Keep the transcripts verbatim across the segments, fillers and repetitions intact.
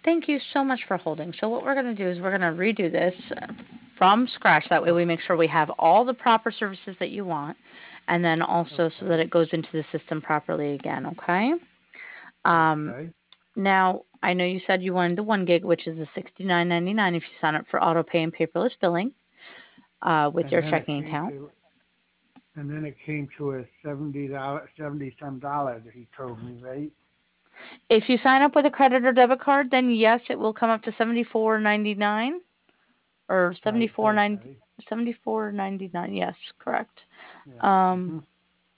Thank you so much for holding. So what we're going to do is we're going to redo this from scratch. That way we make sure we have all the proper services that you want, and then also so that Okay. it goes into the system properly again, okay? Um, Okay. now, I know you said you wanted the one gig, which is the sixty-nine ninety-nine if you sign up for auto pay and paperless billing uh, with And your then it checking came account. to, and then it came to a seventy dollar, seventy some dollars. He told me, right? If you sign up with a credit or debit card, then yes, it will come up to seventy-four ninety-nine or Right. seventy-four ninety Okay. seventy-four ninety-nine. Yes, correct. Yeah. Um, hmm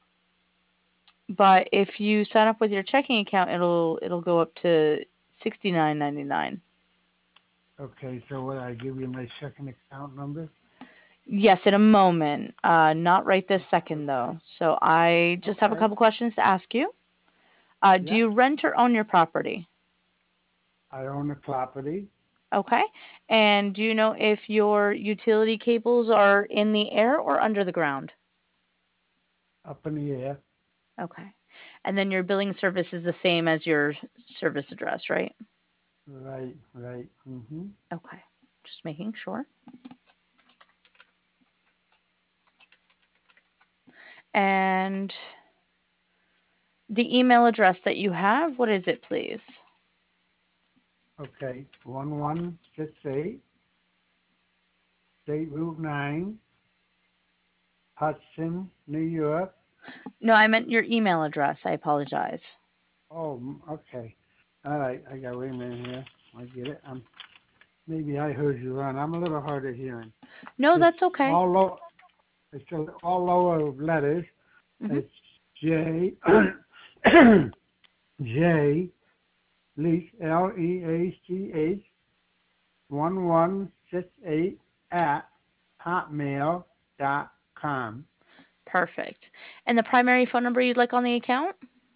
but if you sign up with your checking account, it'll it'll go up to sixty-nine ninety-nine. Okay. So what? I give you my checking account number. Yes, in a moment. Uh, not right this second though. So I just have a Okay. couple questions to ask you. Uh, do Yeah. you rent or own your property? I own the property Okay. And do you know if your utility cables are in the air or under the ground? up in the air. Okay. And then your billing service is the same as your service address, right? Right. Right. hmm Okay. Just making sure. And the email address that you have, what is it, please? Okay. One one six eight State Route Nine, Hudson, New York. No, I meant your email address. I apologize. Oh, m- okay. All right. I got wait a minute here. I get it. Um, maybe I heard you wrong. I'm a little hard of hearing. No, It's that's okay. all low. It's all lower letters. Hmm. It's J J Leach L E A C H one one six eight at hotmail dot com. Perfect. And the primary phone number you'd like on the account?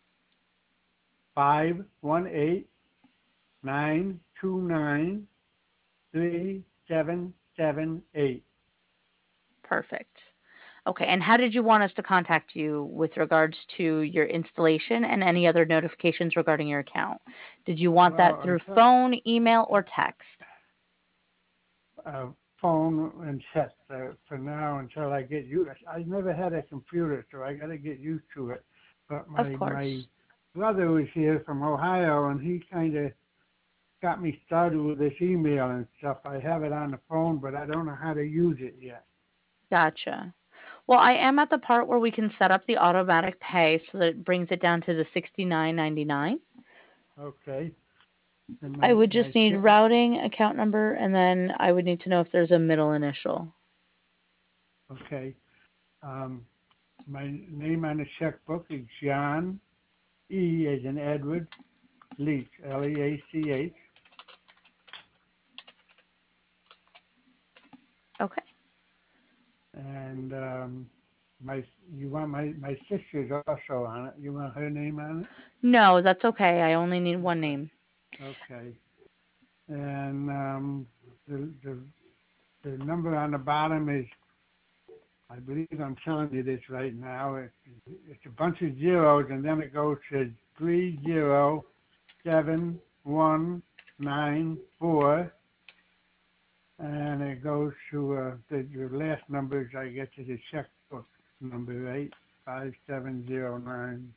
Five one eight nine two nine three seven seven eight. Perfect. Okay, and how did you want us to contact you with regards to your installation and any other notifications regarding your account? Did you want that Well, through until phone, email, or text? uh, phone and text uh, for now until I get used. I never had a computer, so I got to get used to it. But Of my my course. brother was here from Ohio, and he kind of got me started with this email and stuff. I have it on the phone, but I don't know how to use it yet. Gotcha. Well, I am at the part where we can set up the automatic pay so that it brings it down to the sixty-nine ninety-nine. Okay, and I my would my just need check. routing, account number, and then I would need to know if there's a middle initial. Okay, um, my name on the checkbook is John E. as in Edward Leach, L E A C H. Okay. And um, my you want my my sister's also on it. You want her name on it? No, that's okay. I only need one Okay. name. Okay. And um, the the the number on the bottom is, I believe I'm telling you this right now. It, it's a bunch of zeros, and then it goes to three zero seven one nine four, and it goes to uh, the your last numbers. I get to the checkbook number eight five seven zero nine.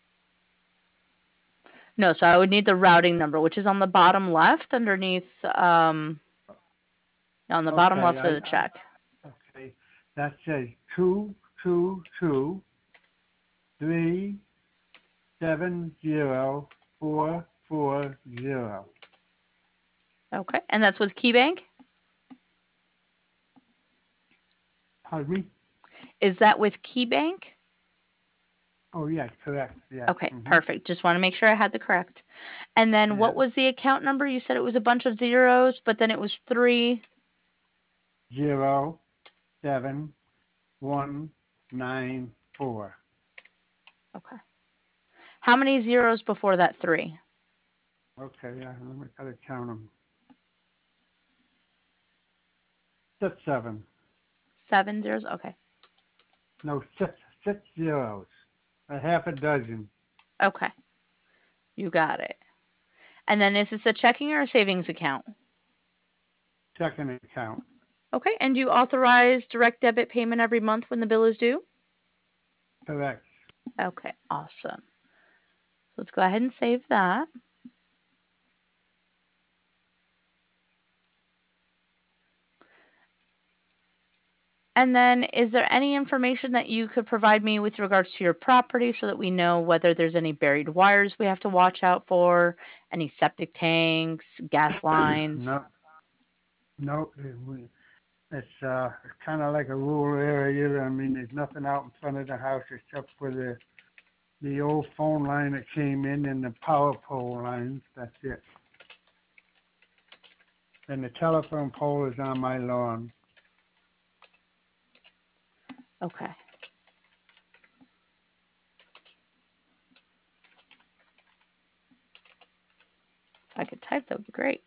No, so I would need the routing number, which is on the bottom left underneath, um, on the bottom Okay, left I, of the I check. okay. That says two two two three seven zero four four zero. Okay. And that's with KeyBank? Pardon me? Is that with KeyBank? Oh yes, correct. Yes. Okay, Mm-hmm. perfect. Just want to make sure I had the correct. And then what Yeah. was the account number? You said it was a bunch of zeros, but then it was three. Zero seven one nine four. Okay. How many zeros before that three? Okay, yeah, let me gotta count them. Six seven. Seven zeros? Okay. No, six six zeros. A half a dozen. Okay. You got it. And then is this a checking or a savings account? Checking account. Okay. And do you authorize direct debit payment every month when the bill is due? Correct. Okay, awesome. So let's go ahead and save that. And then is there any information that you could provide me with regards to your property so that we know whether there's any buried wires we have to watch out for, any septic tanks, gas lines? No, no, it- we- it's, uh, it's kind of like a rural area. I mean, there's nothing out in front of the house except for the, the old phone line that came in and the power pole lines. That's it. And the telephone pole is on my lawn. Okay. If I could type, that would be great.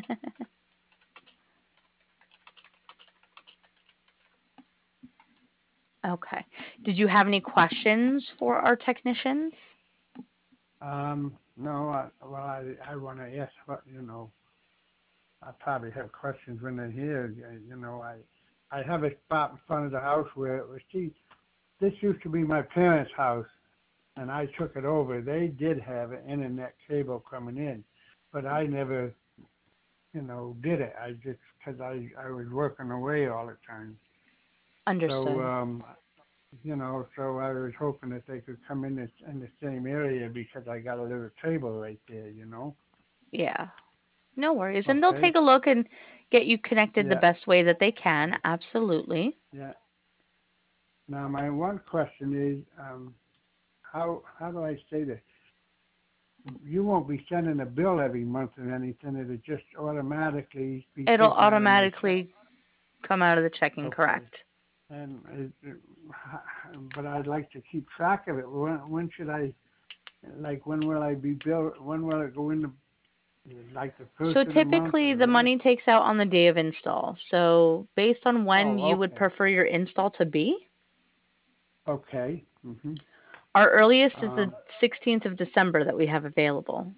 Okay. Did you have any questions for our technicians? Um, no, I, well, I, I want to ask what, you know, I probably have questions when they're here. y- You know, I, I have a spot in front of the house where, see, this used to be my parents' house, and I took it over. They did have an internet cable coming in, but I never, you know, did it. I just, because I, I was working away all the time. So, Understood. um, you know, so I was hoping that they could come in this, in the same area because I got a little table right there, you know? Yeah. No worries. And they'll Okay? take a look and get you connected the Yeah, best way that they can. Absolutely. yeah. Now, my one question is, um, how, how do I say this? You won't be sending a bill every month or anything. It'll just automatically be It'll taken out of my check. automatically come out of the checking, Okay. correct? And it, it, but I'd like to keep track of it. When, when should I, like, when will I be billed? When will it go in the, like the first So of the month typically or the last? money takes out on the day of install. So based on when Oh, you would okay. prefer your install to be, Okay. Mm-hmm. our earliest is the Um, sixteenth of December that we have available.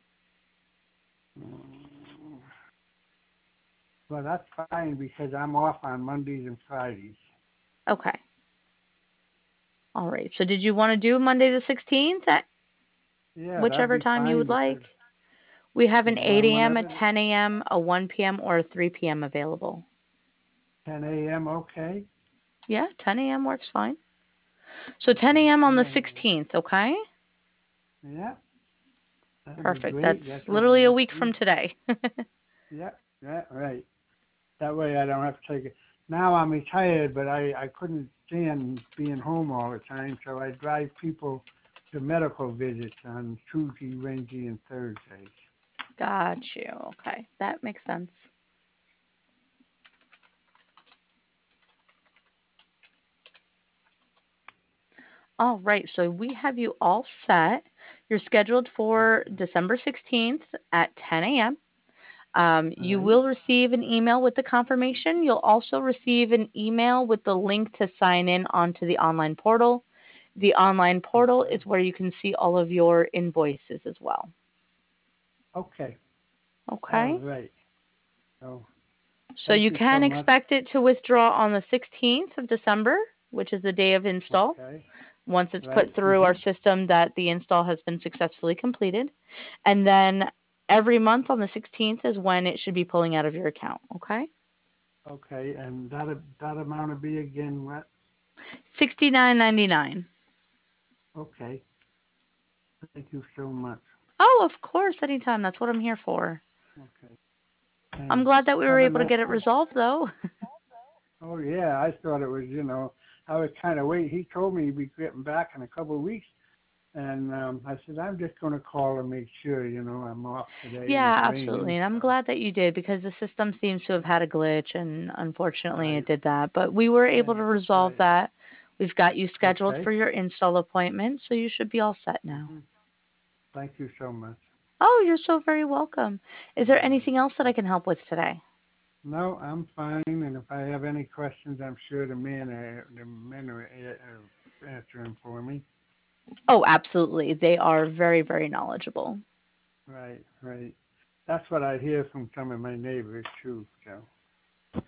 well, that's fine because I'm off on Mondays and Fridays. Okay. All right. So did you want to do Monday the sixteenth at Yeah, that'd whichever be time you fine would because like? We have an eight a m, a whenever ten a m, a one p m, or a three p m available. ten a m. Okay. Yeah, ten a m works fine. So ten a Okay, m on ten the a m. sixteenth, okay? Yeah, that'd be Perfect. great. That's That's only literally a next week from week. today. Yeah, yeah, right. That way I don't have to take it. Now I'm retired, but I, I couldn't stand being home all the time, so I drive people to medical visits on Tuesday, Wednesday, and Thursdays. Got you. Okay. That makes sense. All right, so we have you all set. You're scheduled for Okay. December sixteenth at ten a m. Um, All you right. will receive an email with the confirmation. You'll also receive an email with the link to sign in onto the online portal. The online portal Okay. is where you can see all of your invoices as well. Okay. All Okay? right. So So thank you you so can much. expect it to withdraw on the sixteenth of December, which is the day of install. Okay. Once it's put Right. through Mm-hmm. our system that the install has been successfully completed. And then every month on the sixteenth is when it should be pulling out of your account. Okay? Okay. And that that amount will be again what? sixty-nine ninety-nine. Okay. Thank you so much. Oh, of course, anytime. That's what I'm here for. Okay. I'm And glad that we were have a able to nice. get it resolved, though. Oh yeah, I thought it was. You know, I was kind of waiting. He told me he'd be getting back in a couple of weeks, and um, I said I'm just going to call and make sure. You know, I'm off today and Yeah, it's absolutely. raining. And I'm So glad that you did because the system seems to have had a glitch and unfortunately it right. did that. But we were able Yeah. to resolve Right. that. We've got you scheduled Okay. for your install appointment, so you should be all set now. Hmm. Thank you so much. Oh, you're so very welcome. Is there All right. anything else that I Thank- can help with today? No, I'm fine. And if I have any questions, I'm sure the men are the men are, are answering for me. Oh, absolutely. They are very, very knowledgeable. Right. Right. that's what I hear from some of my neighbors too, so.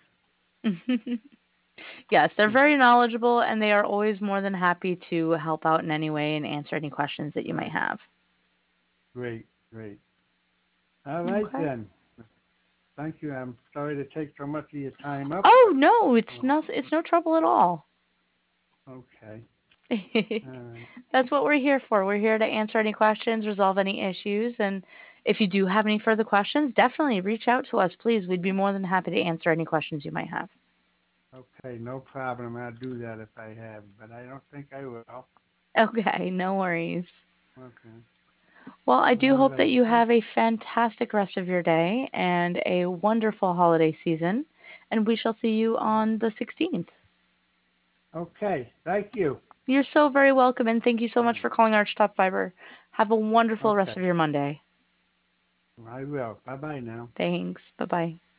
Yes, they're very knowledgeable and they are always more than happy to help out in any way and answer any questions that you might Right. have. Great, great. All right Okay. then. Thank you. I'm sorry to take so much of your time up, Oh, but, no, it's oh, no it's no trouble at all. okay. All right. That's what we're here for. We're here to answer any questions, resolve any issues, and if you do have any further questions, definitely reach out to us, please. We'd be more than happy to answer any questions you might have. Okay, no problem. I'll do that if I have, but I don't think I will. Okay, no worries. Okay. Well, I do All hope that right. you Thank, have a fantastic rest of your day and a wonderful holiday season, and we shall see you on the sixteenth. okay. Thank you. You're so very welcome, and thank you so All much right. for calling Archtop Fiber. Have a wonderful rest Okay. of your Monday. I will. Bye bye now. Thanks. Bye bye.